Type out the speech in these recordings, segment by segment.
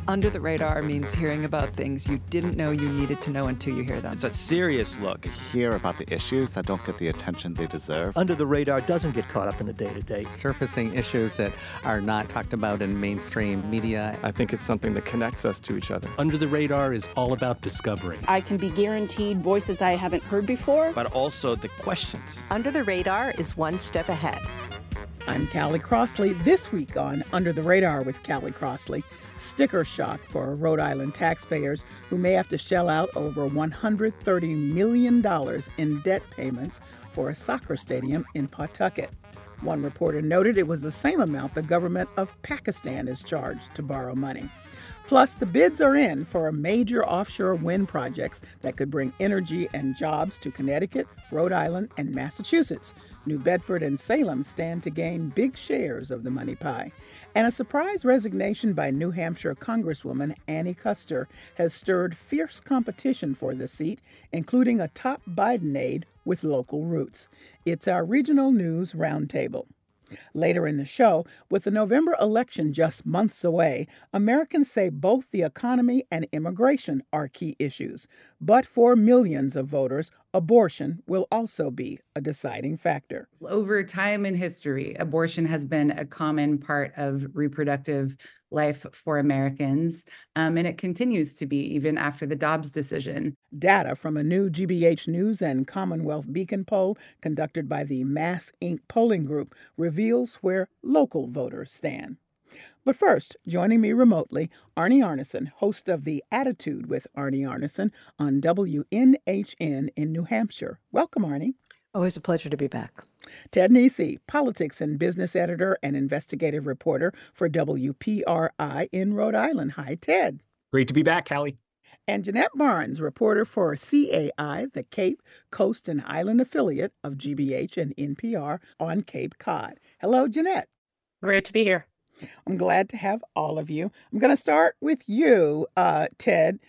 Under the Radar means hearing about things you didn't know you needed to know until you hear them. It's a serious look. Hear about the issues that don't get the attention they deserve. Under the Radar doesn't get caught up in the day-to-day. Surfacing issues that are not talked about in mainstream media. I think it's something that connects us to each other. Under the Radar is all about discovery. I can be guaranteed voices I haven't heard before. But also the questions. Under the Radar is one step ahead. I'm Callie Crossley. This week on Under the Radar with Callie Crossley, sticker shock for Rhode Island taxpayers who may have to shell out over $130 million in debt payments for a soccer stadium in Pawtucket. One reporter noted it was the same amount the government of Pakistan is charged to borrow money. Plus, the bids are in for major offshore wind projects that could bring energy and jobs to Connecticut, Rhode Island, and Massachusetts. New Bedford and Salem stand to gain big shares of the money pie. And a surprise resignation by New Hampshire Congresswoman Annie Kuster has stirred fierce competition for the seat, including a top Biden aide with local roots. It's our regional news roundtable. Later in the show, with the November election just months away, Americans say both the economy and immigration are key issues. But for millions of voters, abortion will also be a deciding factor. Over time in history, abortion has been a common part of reproductive life for Americans, and it continues to be even after the Dobbs decision. Data from a new GBH News and Commonwealth Beacon poll conducted by the Mass Inc. polling group reveals where local voters stand. But first, joining me remotely, Arnie Arnesen, host of The Attitude with Arnie Arnesen on WNHN in New Hampshire. Welcome, Arnie. Always a pleasure to be back. Ted Nesi, politics and business editor and investigative reporter for WPRI in Rhode Island. Hi, Ted. Great to be back, Callie. And Jeanette Barnes, reporter for CAI, the Cape, Coast, and Island affiliate of GBH and NPR on Cape Cod. Hello, Jeanette. Great to be here. I'm glad to have all of you. I'm going to start with you, Ted.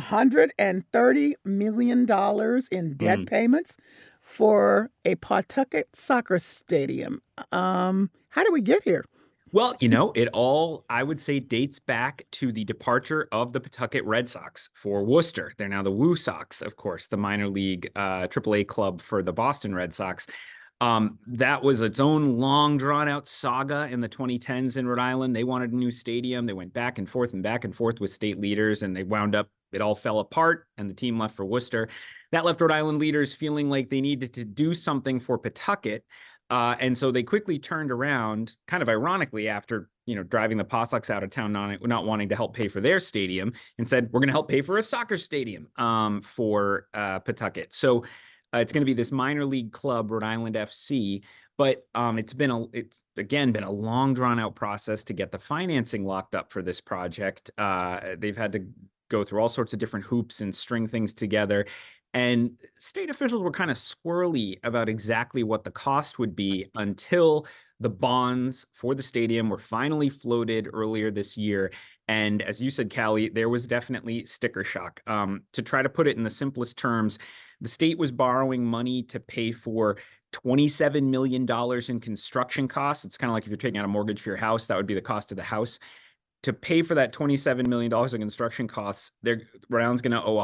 $130 million in debt payments for a Pawtucket soccer stadium. How do we get here? Well, it all, I would say, dates back to the departure of the Pawtucket Red Sox for Worcester. They're now the Woo Sox, of course, the minor league AAA club for the Boston Red Sox. That was its own long drawn-out saga in the 2010s in Rhode Island. They wanted a new stadium. They went back and forth with state leaders, and they wound up, it all fell apart, and the team left for Worcester. That left Rhode Island leaders feeling like they needed to do something for Pawtucket. And so they quickly turned around, kind of ironically, after driving the Paw Sox out of town, not wanting to help pay for their stadium, and said, we're going to help pay for a soccer stadium for Pawtucket. So it's going to be this minor league club, Rhode Island FC. But it's again been a long, drawn out process to get the financing locked up for this project. They've had to go through all sorts of different hoops and string things together. And state officials were kind of squirrely about exactly what the cost would be until the bonds for the stadium were finally floated earlier this year. And as you said, Callie, there was definitely sticker shock. To try to put it in the simplest terms, the state was borrowing money to pay for $27 million in construction costs. It's kind of like if you're taking out a mortgage for your house, that would be the cost of the house. To pay for that $27 million in construction costs, Rhode Island's going to owe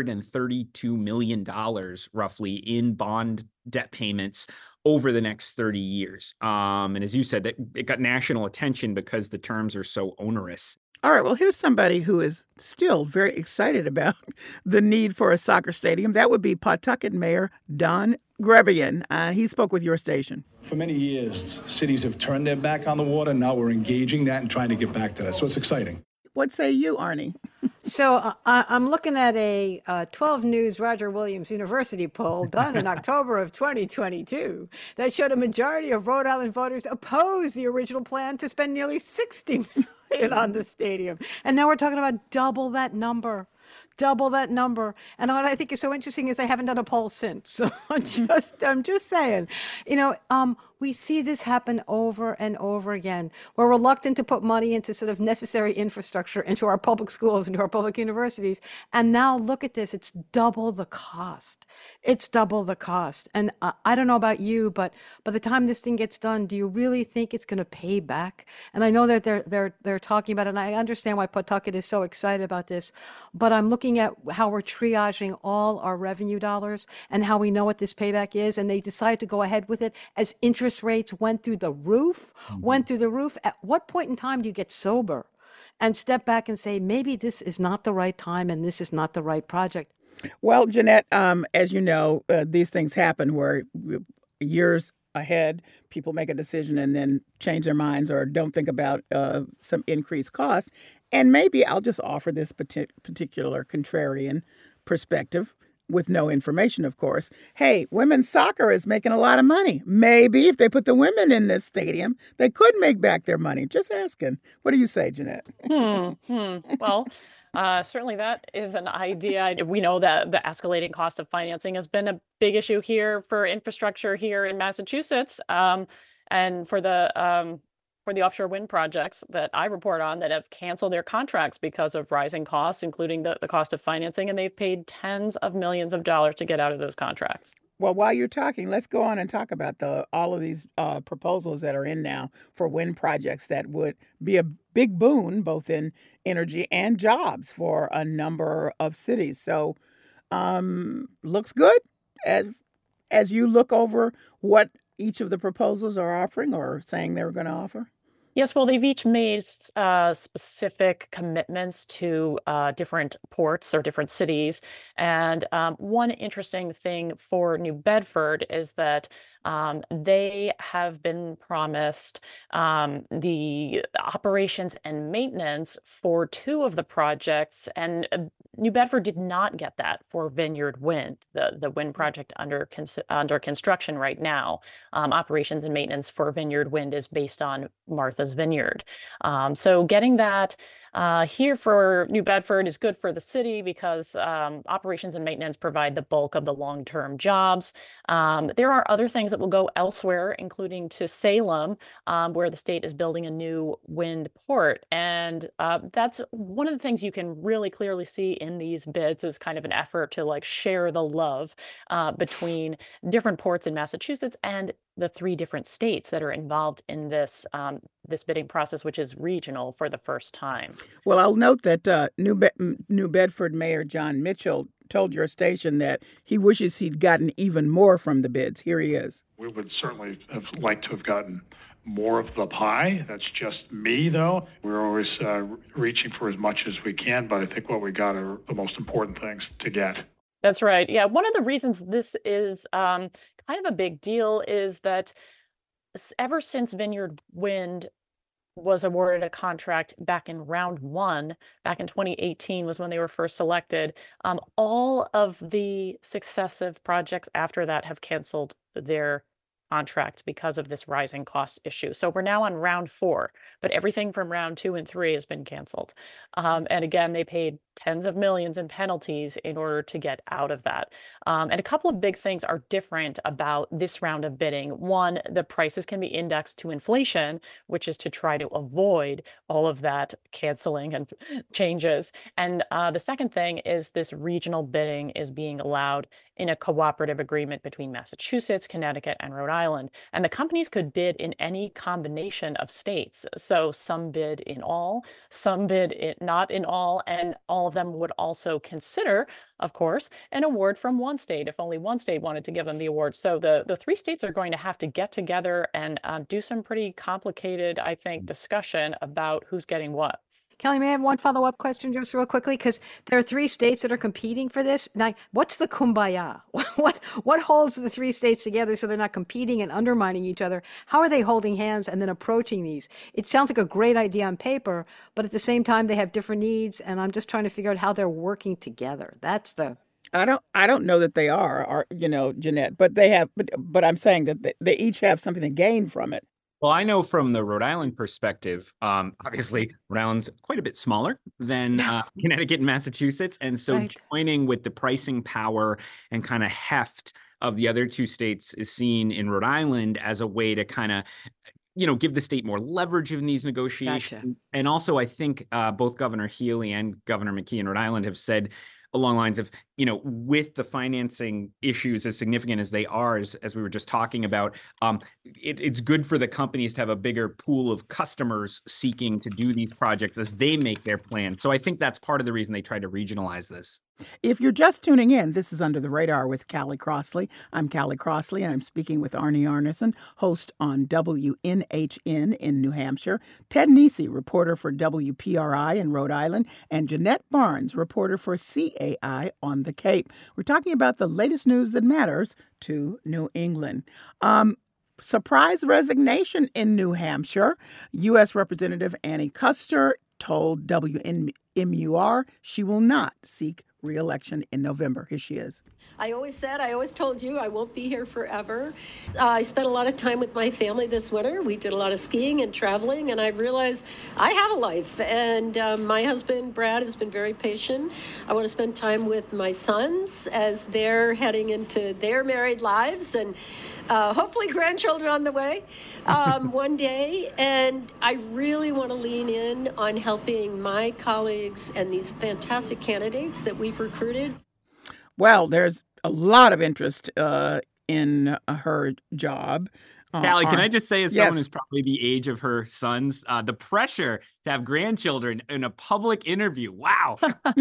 $132 million roughly in bond debt payments over the next 30 years. And as you said, it got national attention because the terms are so onerous. All right, well, here's somebody who is still very excited about the need for a soccer stadium. That would be Pawtucket Mayor Don Grebian. He spoke with your station. For many years, cities have turned their back on the water. Now we're engaging that and trying to get back to that. So it's exciting. What say you, Arnie? So I'm looking at a 12 News Roger Williams University poll done in October of 2022 that showed a majority of Rhode Island voters oppose the original plan to spend nearly $60 million on the stadium. And now we're talking about double that number. And what I think is so interesting is I haven't done a poll since. So I'm just saying, We see this happen over and over again. We're reluctant to put money into sort of necessary infrastructure, into our public schools, into our public universities. And now look at this. It's double the cost. It's double the cost. And I don't know about you, but by the time this thing gets done, do you really think it's going to pay back? And I know that they're talking about it, and I understand why Pawtucket is so excited about this, but I'm looking at how we're triaging all our revenue dollars and how we know what this payback is. And they decided to go ahead with it as interest rates went through the roof, At what point in time do you get sober and step back and say, maybe this is not the right time and this is not the right project? Well, Jeanette, as you know, these things happen where years ahead, people make a decision and then change their minds or don't think about some increased costs. And maybe I'll just offer this particular contrarian perspective with no information, of course. Hey, women's soccer is making a lot of money. Maybe if they put the women in this stadium, they could make back their money. Just asking. What do you say, Jeanette? Well, certainly that is an idea. We know that the escalating cost of financing has been a big issue here for infrastructure here in Massachusetts, and for the offshore wind projects that I report on that have canceled their contracts because of rising costs, including the cost of financing, and they've paid tens of millions of dollars to get out of those contracts. Well, while you're talking, let's go on and talk about all of these proposals that are in now for wind projects that would be a big boon, both in energy and jobs for a number of cities. So, looks good as you look over what each of the proposals are offering or saying they were going to offer? Yes, well, they've each made specific commitments to different ports or different cities. And one interesting thing for New Bedford is that they have been promised the operations and maintenance for 2 of the projects, and New Bedford did not get that for Vineyard Wind, the wind project under construction right now. Operations and maintenance for Vineyard Wind is based on Martha's Vineyard. So getting that here for New Bedford is good for the city because operations and maintenance provide the bulk of the long-term jobs. There are other things that will go elsewhere, including to Salem, where the state is building a new wind port. And that's one of the things you can really clearly see in these bids is kind of an effort to share the love between different ports in Massachusetts and the 3 different states that are involved in this bidding process, which is regional for the first time. Well, I'll note that New Bedford Mayor John Mitchell told your station that he wishes he'd gotten even more from the bids. Here he is. We would certainly have liked to have gotten more of the pie. That's just me, though. We're always reaching for as much as we can, but I think what we got are the most important things to get. That's right. Yeah, one of the reasons this is kind of a big deal is that ever since Vineyard Wind was awarded a contract back in round 1, back in 2018 was when they were first selected, all of the successive projects after that have canceled their contracts because of this rising cost issue. So we're now on round 4, but everything from round 2 and 3 has been canceled. And again, they paid tens of millions in penalties in order to get out of that. And a couple of big things are different about this round of bidding. One, the prices can be indexed to inflation, which is to try to avoid all of that canceling and changes. And the second thing is this regional bidding is being allowed in a cooperative agreement between Massachusetts, Connecticut, and Rhode Island. And the companies could bid in any combination of states. So some bid in all, some bid not in all, and all of them would also consider, of course, an award from one state if only one state wanted to give them the award. So the 3 states are going to have to get together and do some pretty complicated, I think, discussion about who's getting what. Kelly, may I have one follow-up question just real quickly? Because there are 3 states that are competing for this. Now, what's the kumbaya? What holds the 3 states together so they're not competing and undermining each other? How are they holding hands and then approaching these? It sounds like a great idea on paper, but at the same time, they have different needs, and I'm just trying to figure out how they're working together. That's the... I don't know that they are Jeanette, but they have. But I'm saying that they each have something to gain from it. Well, I know from the Rhode Island perspective, obviously, Rhode Island's quite a bit smaller than Connecticut and Massachusetts. And so joining with the pricing power and kind of heft of the other two states is seen in Rhode Island as a way to kind of give the state more leverage in these negotiations. Gotcha. And also, I think both Governor Healy and Governor McKee in Rhode Island have said along lines of, with the financing issues as significant as they are, as we were just talking about, it's good for the companies to have a bigger pool of customers seeking to do these projects as they make their plan. So I think that's part of the reason they tried to regionalize this. If you're just tuning in, this is Under the Radar with Callie Crossley. I'm Callie Crossley, and I'm speaking with Arnie Arnesen, host on WNHN in New Hampshire, Ted Nesi, reporter for WPRI in Rhode Island, and Jeanette Barnes, reporter for CAI on the Cape. We're talking about the latest news that matters to New England. Surprise resignation in New Hampshire. U.S. Representative Annie Kuster told WMUR she will not seek re-election in November. Here she is. I always told you I won't be here forever. I spent a lot of time with my family this winter. We did a lot of skiing and traveling, and I realized I have a life. And my husband, Brad, has been very patient. I want to spend time with my sons as they're heading into their married lives, and hopefully grandchildren on the way one day. And I really want to lean in on helping my colleagues and these fantastic candidates that we've recruited. Well, there's a lot of interest in her job. Callie, can I just say, as yes. someone who's probably the age of her sons, the pressure to have grandchildren in a public interview. Wow.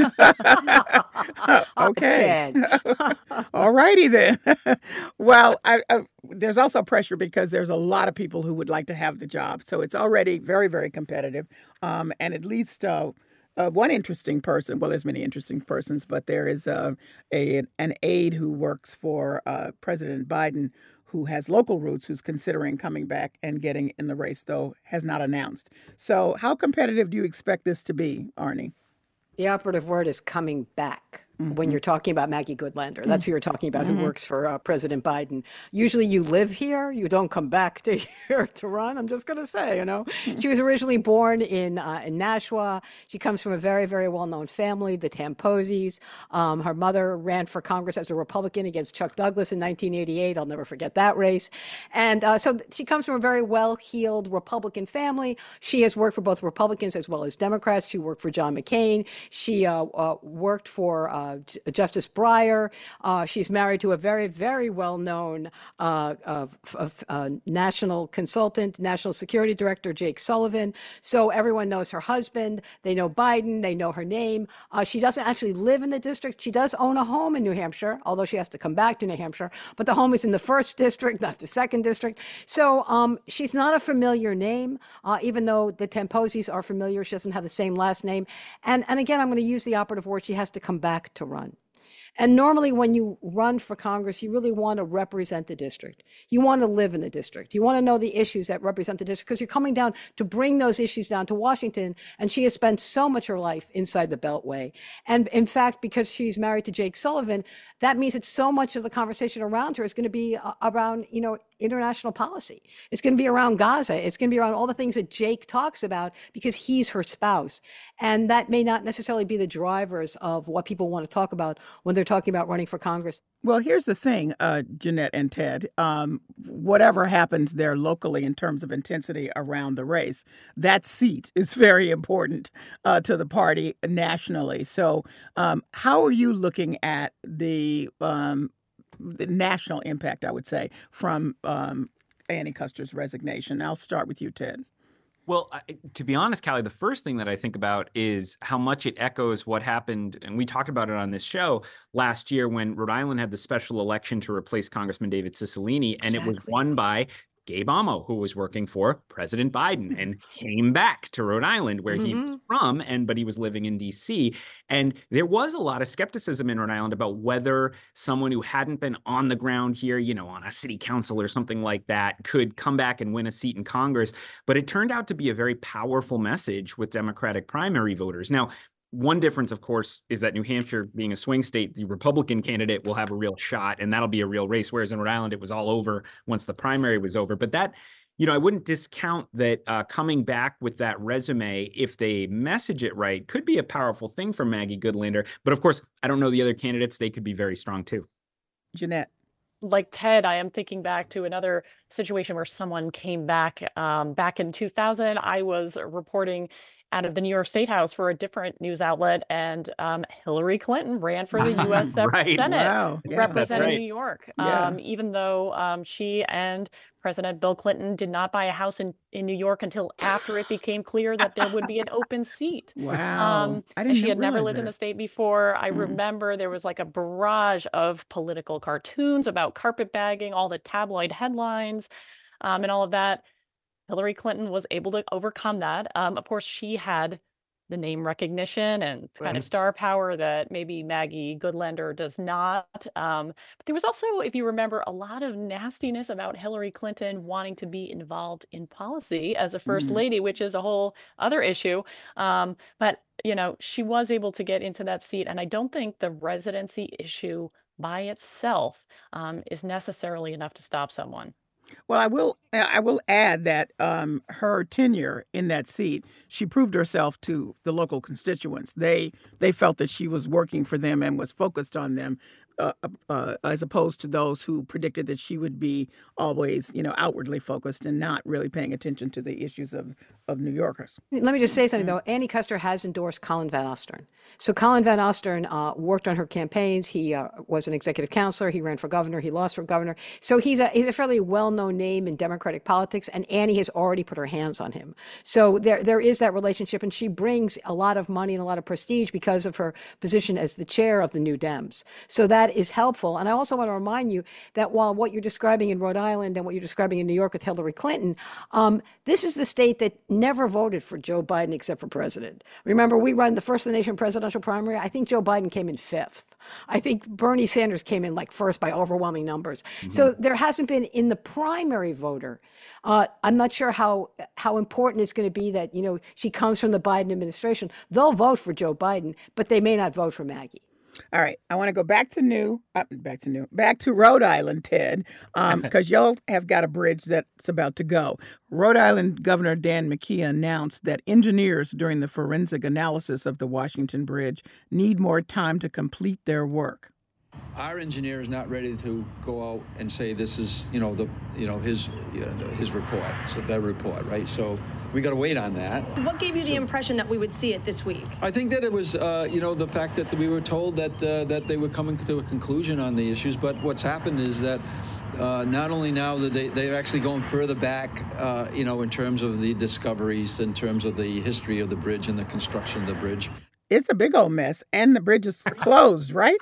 Okay. All righty then. Well, there's also pressure because there's a lot of people who would like to have the job. So it's already very, very competitive. And at least one interesting person, well, there's many interesting persons, but there is an aide who works for President Biden who has local roots, who's considering coming back and getting in the race, though has not announced. So how competitive do you expect this to be, Arnie? The operative word is coming back. When you're talking about Maggie Goodlander, that's who you're talking about, who works for President Biden. Usually you live here, you don't come back to here to run. I'm just going to say, She was originally born in Nashua. She comes from a very, very well-known family, the Tamposis. Her mother ran for Congress as a Republican against Chuck Douglas in 1988. I'll never forget that race. And so she comes from a very well-heeled Republican family. She has worked for both Republicans as well as Democrats. She worked for John McCain. She worked for Justice Breyer. She's married to a very, very well-known national consultant, national security director, Jake Sullivan. So everyone knows her husband. They know Biden. They know her name. She doesn't actually live in the district. She does own a home in New Hampshire, although she has to come back to New Hampshire. But the home is in the 1st district, not the 2nd district. So she's not a familiar name, even though the Tamposis are familiar. She doesn't have the same last name. And again, I'm going to use the operative word. She has to come back to run. And normally when you run for Congress, you really want to represent the district. You want to live in the district. You want to know the issues that represent the district because you're coming down to bring those issues down to Washington. And she has spent so much of her life inside the Beltway. And in fact, because she's married to Jake Sullivan, that means that so much of the conversation around her is going to be around, international policy. It's going to be around Gaza. It's going to be around all the things that Jake talks about because he's her spouse. And that may not necessarily be the drivers of what people want to talk about when they're talking about running for Congress. Well, here's the thing, Jeanette and Ted. Whatever happens there locally in terms of intensity around the race, that seat is very important to the party nationally. So how are you looking at the national impact, I would say, from Annie Kuster's resignation? I'll start with you, Ted. Well, to be honest, Callie, the first thing that I think about is how much it echoes what happened, and we talked about it on this show last year when Rhode Island had the special election to replace Congressman David Cicilline, and it was won by Gabe Amo, who was working for President Biden and came back to Rhode Island where he was from, but he was living in D.C. And there was a lot of skepticism in Rhode Island about whether someone who hadn't been on the ground here, on a city council or something like that, could come back and win a seat in Congress. But it turned out to be a very powerful message with Democratic primary voters. Now, one difference, of course, is that New Hampshire, being a swing state, the Republican candidate will have a real shot, and that'll be a real race, whereas in Rhode Island, it was all over once the primary was over. But that, I wouldn't discount that coming back with that resume, if they message it right, could be a powerful thing for Maggie Goodlander. But of course, I don't know the other candidates. They could be very strong, too. Jeanette. like Ted, I am thinking back to another situation where someone came back back in 2000. I was reporting out of the New York State House for a different news outlet, and Hillary Clinton ran for the U.S. Right. Senate, Wow. Yeah. representing right. New York, Yeah. even though she and President Bill Clinton did not buy a house in New York until after it became clear that there would be an open seat. Wow. I And didn't she had never realize lived in that. the state before. I remember there was like a barrage of political cartoons about carpetbagging, all the tabloid headlines, and all of that. Hillary Clinton was able to overcome that. Of course, she had the name recognition and kind of Right. star power that maybe Maggie Goodlander does not. But there was also, if you remember, a lot of nastiness about Hillary Clinton wanting to be involved in policy as a first lady, which is a whole other issue. But, you know, she was able to get into that seat. And I don't think the residency issue by itself is necessarily enough to stop someone. Well, I will add that her tenure in that seat, she proved herself to the local constituents. They felt that she was working for them and was focused on them, as opposed to those who predicted that she would be always, outwardly focused and not really paying attention to the issues of New Yorkers. Let me just say something, though. Annie Kuster has endorsed Colin Van Ostern. So Colin Van Ostern worked on her campaigns. He was an executive counselor. He ran for governor. He lost for governor. So he's a fairly well-known name in Democratic politics, and Annie has already put her hands on him. So there is that relationship, and she brings a lot of money and a lot of prestige because of her position as the chair of the New Dems. So that is helpful. And I also want to remind you that while what you're describing in Rhode Island and what you're describing in New York with Hillary Clinton, this is the state that never voted for Joe Biden except for president. Remember, we run the first of the nation presidential primary. I think Joe Biden came in 5th. I think Bernie Sanders came in like 1st by overwhelming numbers. So there hasn't been in the primary voter. I'm not sure how important it's going to be that, she comes from the Biden administration. They'll vote for Joe Biden, but they may not vote for Maggie. All right, I want to go back to Rhode Island, Ted, because y'all have got a bridge that's about to go. Rhode Island Governor Dan McKee announced that engineers during the forensic analysis of the Washington Bridge need more time to complete their work. Our engineer is not ready to go out and say this is, his report, so their report, right? So we got to wait on that. What gave you the impression that we would see it this week? I think that it was, the fact that we were told that they were coming to a conclusion on the issues. But what's happened is that not only now that they're actually going further back, in terms of the discoveries, in terms of the history of the bridge and the construction of the bridge. It's a big old mess, and the bridge is closed, right?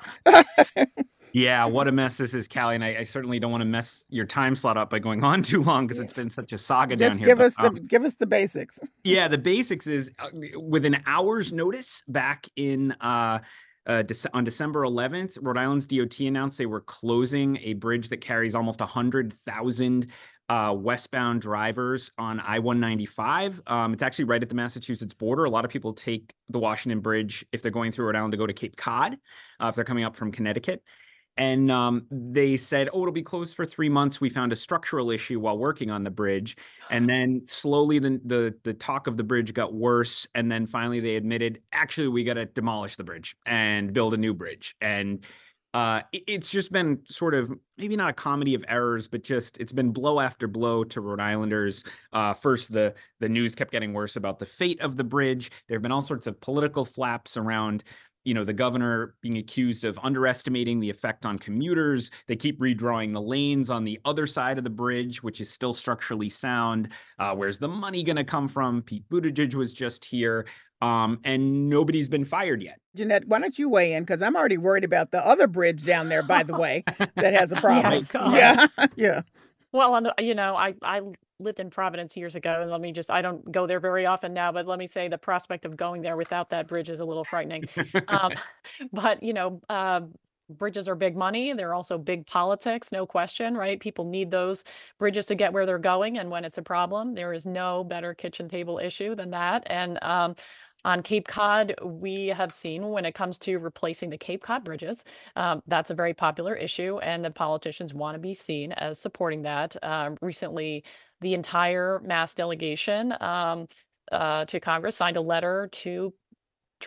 Yeah, what a mess this is, Callie, and I certainly don't want to mess your time slot up by going on too long because it's been such a saga down here. Just give us the basics. Yeah, the basics is with an hour's notice back in on December 11th, Rhode Island's DOT announced they were closing a bridge that carries almost 100,000 westbound drivers on I-195. It's actually right at the Massachusetts border. A lot of people take the Washington Bridge if they're going through Rhode Island to go to Cape Cod, if they're coming up from Connecticut. And they said, it'll be closed for 3 months. We found a structural issue while working on the bridge. And then slowly the talk of the bridge got worse. And then finally they admitted, actually, we got to demolish the bridge and build a new bridge. And it's just been sort of maybe not a comedy of errors, but just it's been blow after blow to Rhode Islanders. First, the news kept getting worse about the fate of the bridge. There have been all sorts of political flaps around the governor being accused of underestimating the effect on commuters. They keep redrawing the lanes on the other side of the bridge, which is still structurally sound. Where's the money going to come from? Pete Buttigieg was just here. And nobody's been fired yet. Jeanette, why don't you weigh in? Because I'm already worried about the other bridge down there, by the way, that has a problem. Yeah. Well, I lived in Providence years ago, and I don't go there very often now, but let me say the prospect of going there without that bridge is a little frightening. But, bridges are big money. They're also big politics, no question, right? People need those bridges to get where they're going. And when it's a problem, there is no better kitchen table issue than that. And on Cape Cod, we have seen when it comes to replacing the Cape Cod bridges, that's a very popular issue, and the politicians want to be seen as supporting that. Recently, the entire Mass delegation to Congress signed a letter to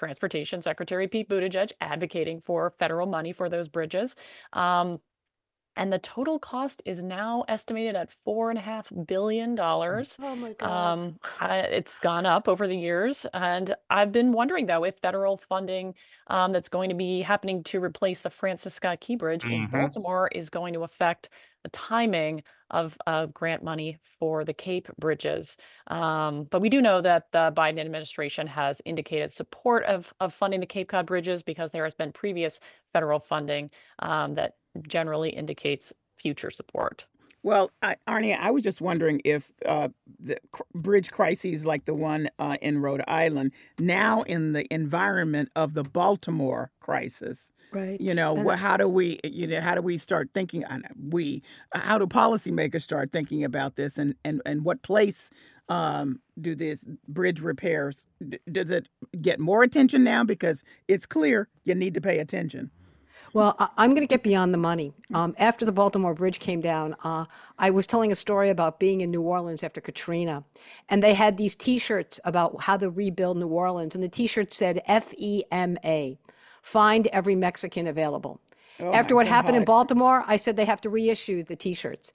Transportation Secretary Pete Buttigieg advocating for federal money for those bridges. And the total cost is now estimated at $4.5 billion. Oh my God. It's gone up over the years. And I've been wondering, though, if federal funding that's going to be happening to replace the Francis Scott Key Bridge in Baltimore is going to affect the timing of grant money for the Cape bridges. But we do know that the Biden administration has indicated support of funding the Cape Cod bridges because there has been previous federal funding that generally indicates future support. Well, Arnie, I was just wondering if the bridge crises like the one in Rhode Island, now in the environment of the Baltimore crisis, right? How do we start thinking? How do policymakers start thinking about this, and what place do these bridge repairs? Does it get more attention now because it's clear you need to pay attention? Well, I'm going to get beyond the money. After the Baltimore Bridge came down, I was telling a story about being in New Orleans after Katrina. And they had these T-shirts about how to rebuild New Orleans. And the T-shirt said FEMA, find every Mexican available. Oh, After what happened in Baltimore, I said they have to reissue the T-shirts.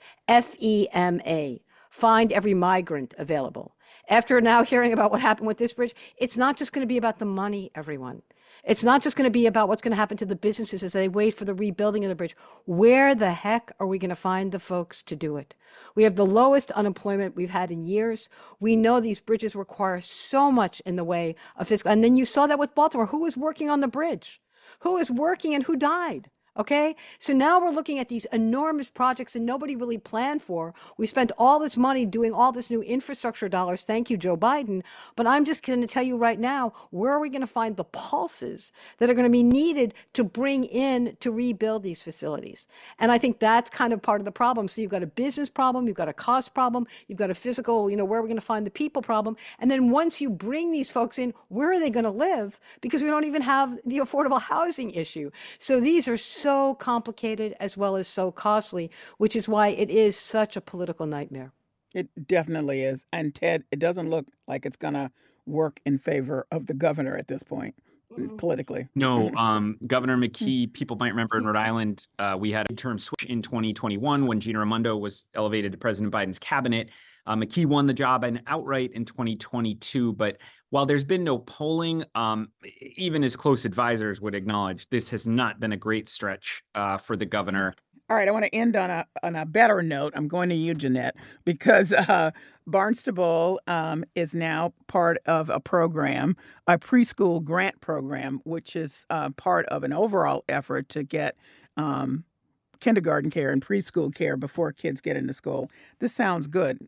FEMA, find every migrant available. After now hearing about what happened with this bridge, it's not just going to be about the money, everyone. It's not just going to be about what's going to happen to the businesses as they wait for the rebuilding of the bridge. Where the heck are we going to find the folks to do it? We have the lowest unemployment we've had in years. We know these bridges require so much in the way of fiscal. And then you saw that with Baltimore. Who was working on the bridge? Who was working and who died? Okay, so now we're looking at these enormous projects that nobody really planned for. We spent all this money doing all this new infrastructure dollars. Thank you, Joe Biden. But I'm just going to tell you right now, where are we going to find the pulses that are going to be needed to bring in to rebuild these facilities? And I think that's kind of part of the problem. So you've got a business problem, you've got a cost problem, you've got a physical, where are we going to find the people problem? And then once you bring these folks in, where are they going to live? Because we don't even have the affordable housing issue. So these are so complicated as well as so costly, which is why it is such a political nightmare. It definitely is. And Ted, it doesn't look like it's going to work in favor of the governor at this point, politically. No, Governor McKee, people might remember in Rhode Island, we had a term switch in 2021 when Gina Raimondo was elevated to President Biden's cabinet. McKee won the job outright in 2022, but while there's been no polling, even his close advisors would acknowledge this has not been a great stretch for the governor. All right, I want to end on a better note. I'm going to you, Jeanette, because Barnstable is now part of a program, a preschool grant program, which is part of an overall effort to get kindergarten care and preschool care before kids get into school. This sounds good.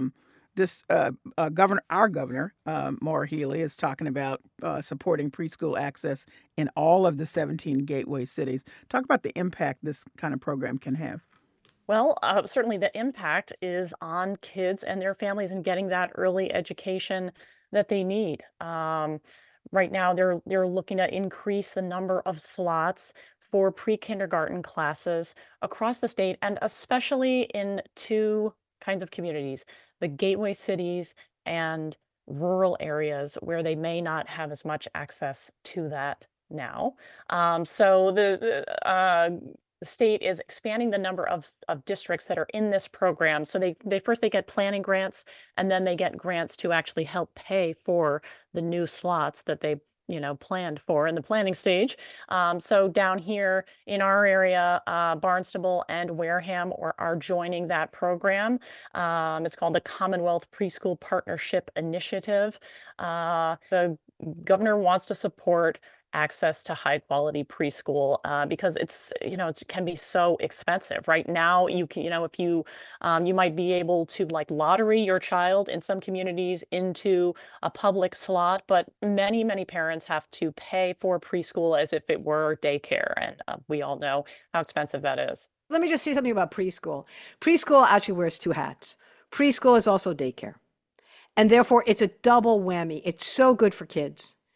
Our governor, Maura Healey, is talking about supporting preschool access in all of the 17 gateway cities. Talk about the impact this kind of program can have. Well, certainly the impact is on kids and their families and getting that early education that they need. Right now, they're looking to increase the number of slots for pre-kindergarten classes across the state, and especially in two kinds of communities, the gateway cities and rural areas where they may not have as much access to that now. So the state is expanding the number of districts that are in this program. So they first get planning grants, and then they get grants to actually help pay for the new slots that they planned for in the planning stage. So down here in our area, Barnstable and Wareham are joining that program. It's called the Commonwealth Preschool Partnership Initiative. The governor wants to support access to high quality preschool because it's it can be so expensive right now. You can if you you might be able to lottery your child in some communities into a public slot, but many parents have to pay for preschool as if it were daycare, and we all know how expensive that is. Let me just say something about preschool. Preschool actually wears two hats. Preschool is also daycare, and therefore it's a double whammy. It's so good for kids.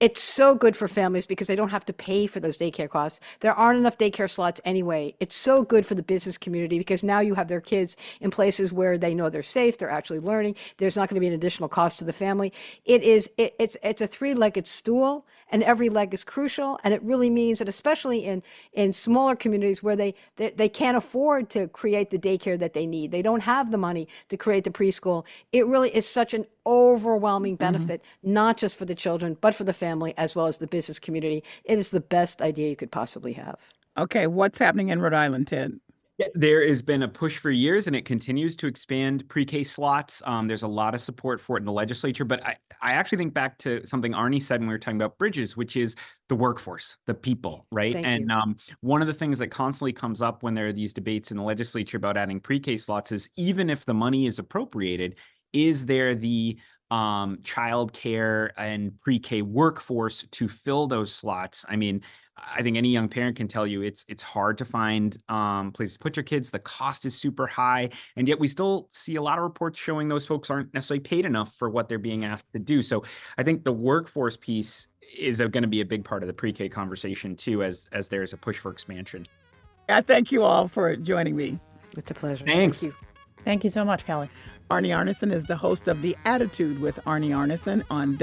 It's so good for families because they don't have to pay for those daycare costs. There aren't enough daycare slots anyway. It's so good for the business community because now you have their kids in places where they know they're safe, they're actually learning. There's not going to be an additional cost to the family. It's a three-legged stool, and every leg is crucial. And it really means that especially in smaller communities where they can't afford to create the daycare that they need, they don't have the money to create the preschool, it really is such an overwhelming benefit, not just for the children, but for the family as well as the business community. It is the best idea you could possibly have. Okay, what's happening in Rhode Island, Ted? Yeah, there has been a push for years, and it continues to expand pre-K slots. There's a lot of support for it in the legislature, but I actually think back to something Arnie said when we were talking about bridges, which is the workforce, the people, right? One of the things that constantly comes up when there are these debates in the legislature about adding pre-K slots is even if the money is appropriated, is there the child care and pre-K workforce to fill those slots? I mean, I think any young parent can tell you it's hard to find places to put your kids. The cost is super high. And yet we still see a lot of reports showing those folks aren't necessarily paid enough for what they're being asked to do. So I think the workforce piece is going to be a big part of the pre-K conversation too, as there's a push for expansion. I thank you all for joining me. It's a pleasure. Thanks. Thank you. Thank you so much, Callie. Arnie Arneson is the host of The Attitude with Arnie Arneson on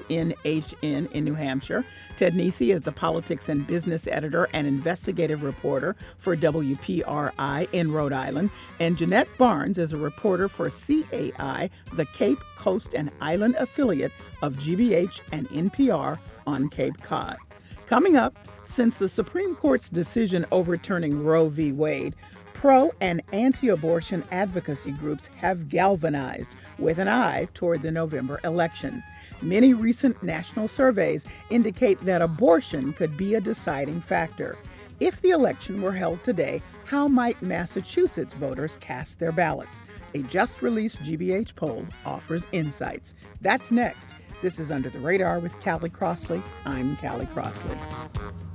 WNHN in New Hampshire. Ted Nesi is the politics and business editor and investigative reporter for WPRI in Rhode Island. And Jeanette Barnes is a reporter for CAI, the Cape Coast and Island affiliate of GBH and NPR on Cape Cod. Coming up, since the Supreme Court's decision overturning Roe v. Wade, pro- and anti-abortion advocacy groups have galvanized with an eye toward the November election. Many recent national surveys indicate that abortion could be a deciding factor. If the election were held today, how might Massachusetts voters cast their ballots? A just-released GBH poll offers insights. That's next. This is Under the Radar with Callie Crossley. I'm Callie Crossley.